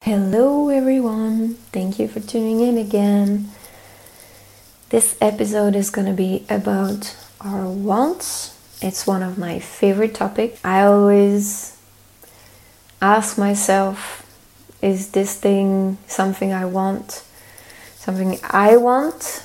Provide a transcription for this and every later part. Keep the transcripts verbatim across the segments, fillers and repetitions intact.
Hello everyone, thank you for tuning in again. This episode is going to be about our wants. It's one of my favorite topics. I always ask myself, is this thing something I want? Something I want?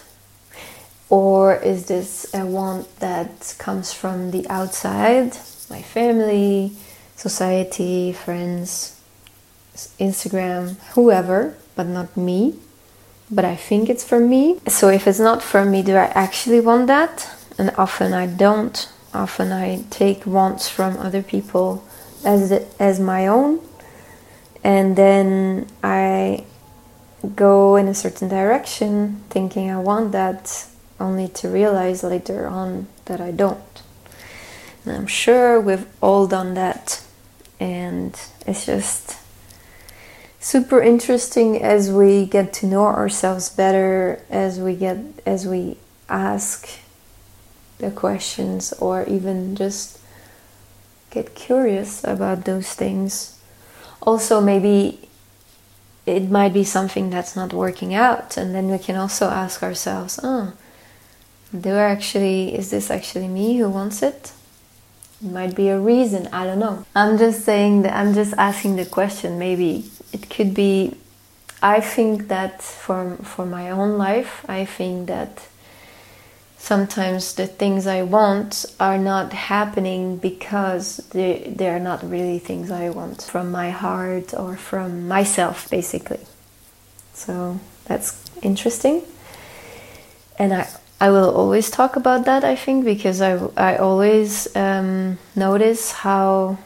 Or is this a want that comes from the outside? My family, society, friends, Instagram, whoever, but not me. But I think it's for me. So if it's not for me, do I actually want that? And often I don't. Often I take wants from other people as the, as my own, and then I go in a certain direction thinking I want that, only to realize later on that I don't. And I'm sure we've all done that, and it's just super interesting as we get to know ourselves better, as we get as we ask the questions, or even just get curious about those things. Also, maybe it might be something that's not working out, and then we can also ask ourselves, oh, do I actually, is this actually me who wants it? It might be a reason, I don't know. I'm just saying that, I'm just asking the question. Maybe it could be, I think that for, for my own life, I think that sometimes the things I want are not happening because they, they're not really things I want from my heart or from myself, basically. So that's interesting. And I I will always talk about that, I think, because I, I always um, notice how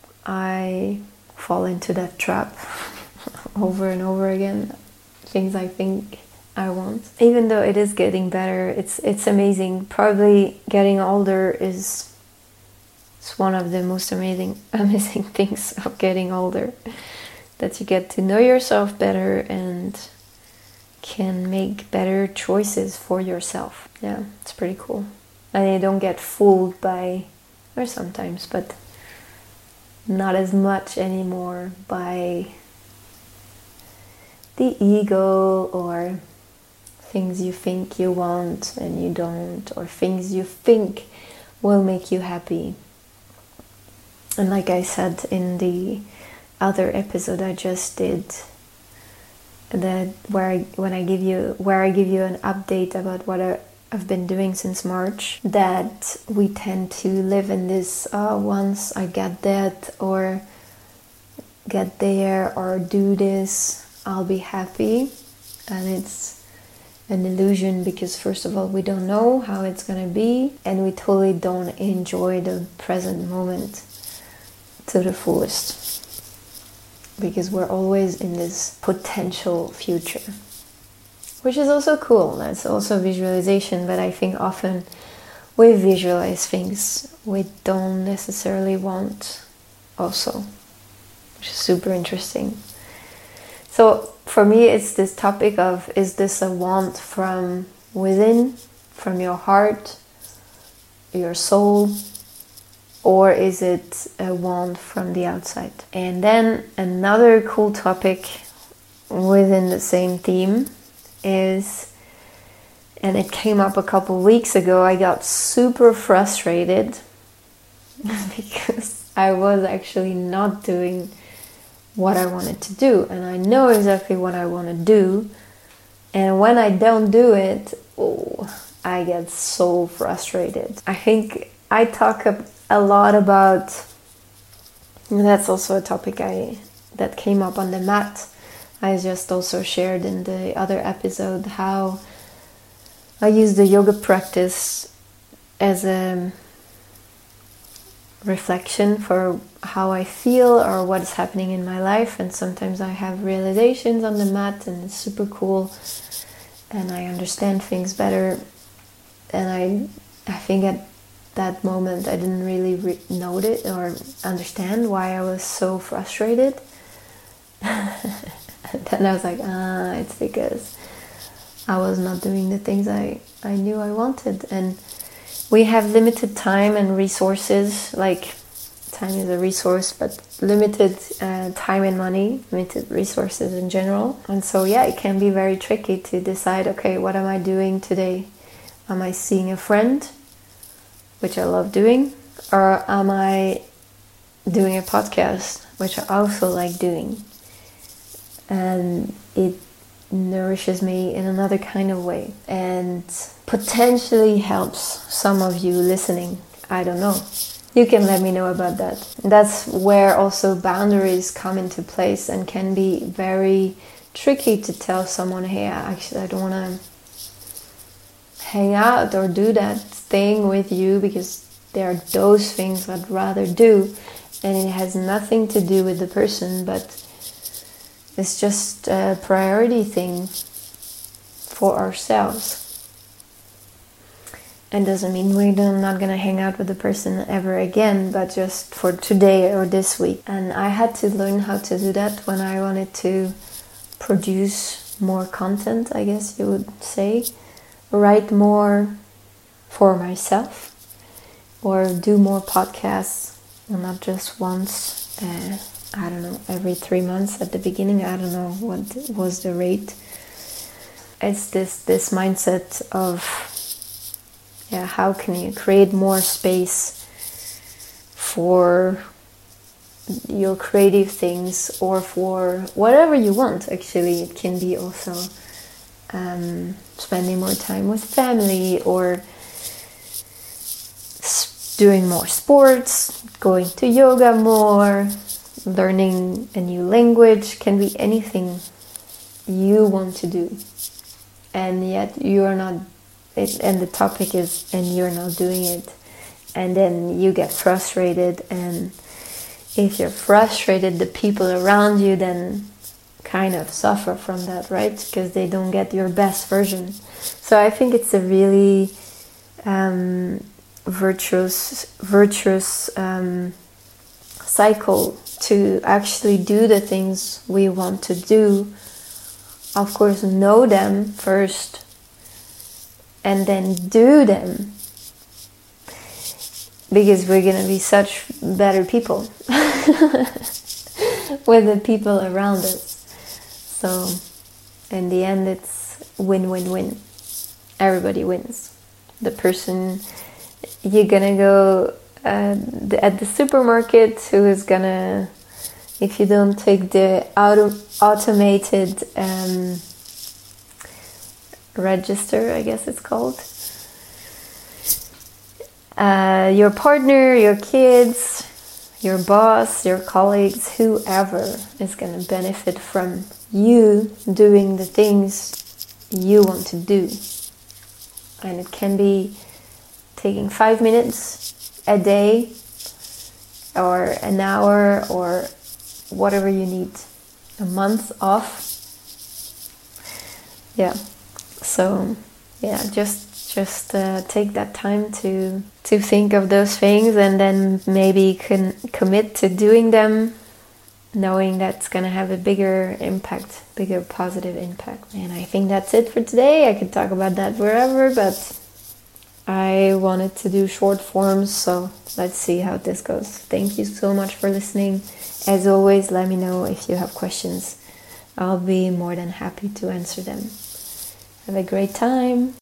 I fall into that trap over and over again. Things I think I want. Even though it is getting better, it's it's amazing. Probably getting older is it's one of the most amazing amazing things of getting older. That you get to know yourself better and can make better choices for yourself. Yeah, it's pretty cool. And you don't get fooled by, or sometimes, but not as much anymore, by the ego or things you think you want and you don't, or things you think will make you happy. And like I said in the other episode I just did, that where I, when I give you where I give you an update about what I, I've been doing since March, that we tend to live in this uh, once I get that, or get there, or do this, I'll be happy. And it's an illusion, because first of all, we don't know how it's gonna be, and we totally don't enjoy the present moment to the fullest, because we're always in this potential future, which is also cool. That's also visualization, but I think often we visualize things we don't necessarily want also, which is super interesting. So for me, it's this topic of, is this a want from within, from your heart, your soul, or is it a want from the outside? And then another cool topic within the same theme is, and it came up a couple weeks ago, I got super frustrated because I was actually not doing what I wanted to do, and I know exactly what I want to do, and when I don't do it, oh, I get so frustrated. I think I talk a lot about, that's also a topic I that came up on the mat. I just also shared in the other episode how I use the yoga practice as a reflection for how I feel or what is happening in my life, and sometimes I have realizations on the mat and it's super cool and I understand things better, and I I think at that moment I didn't really re- notice or understand why I was so frustrated. And then I was like, ah, it's because I was not doing the things I, I knew I wanted. And we have limited time and resources, like time is a resource, but limited uh, time and money, limited resources in general. And so, yeah, it can be very tricky to decide, okay, what am I doing today? Am I seeing a friend, which I love doing, or am I doing a podcast, which I also like doing? And it nourishes me in another kind of way and potentially helps some of you listening. I don't know. You can let me know about that. That's where also boundaries come into place and can be very tricky to tell someone, hey, actually I don't want to hang out or do that thing with you because there are those things I'd rather do, and it has nothing to do with the person, but it's just a priority thing for ourselves. And doesn't mean we're not going to hang out with the person ever again, but just for today or this week. And I had to learn how to do that when I wanted to produce more content, I guess you would say. Write more for myself, or do more podcasts, and not just once, uh, I don't know, every three months at the beginning. I don't know what was the rate. It's this, this mindset of, yeah, how can you create more space for your creative things or for whatever you want. Actually, it can be also um, spending more time with family, or doing more sports, going to yoga more, learning a new language. Can be anything you want to do, and yet you are not it, and the topic is and you're not doing it, and then you get frustrated, and if you're frustrated, the people around you then kind of suffer from that, right? Because they don't get your best version. So I think it's a really um, virtuous virtuous um, cycle to actually do the things we want to do. Of course, know them first and then do them, because we're gonna be such better people with the people around us. So in the end, it's win-win-win. Everybody wins. The person you're gonna go uh, at the supermarket, who is gonna, if you don't take the auto automated um, register, I guess it's called, uh, your partner, your kids, your boss, your colleagues, whoever is going to benefit from you doing the things you want to do. And it can be taking five minutes a day, or an hour, or whatever you need, a month off. Yeah. So, yeah, just just uh, take that time to to think of those things, and then maybe can commit to doing them, knowing that's going to have a bigger impact, bigger positive impact. And I think that's it for today. I could talk about that wherever, but I wanted to do short forms, so let's see how this goes. Thank you so much for listening. As always, let me know if you have questions. I'll be more than happy to answer them. Have a great time.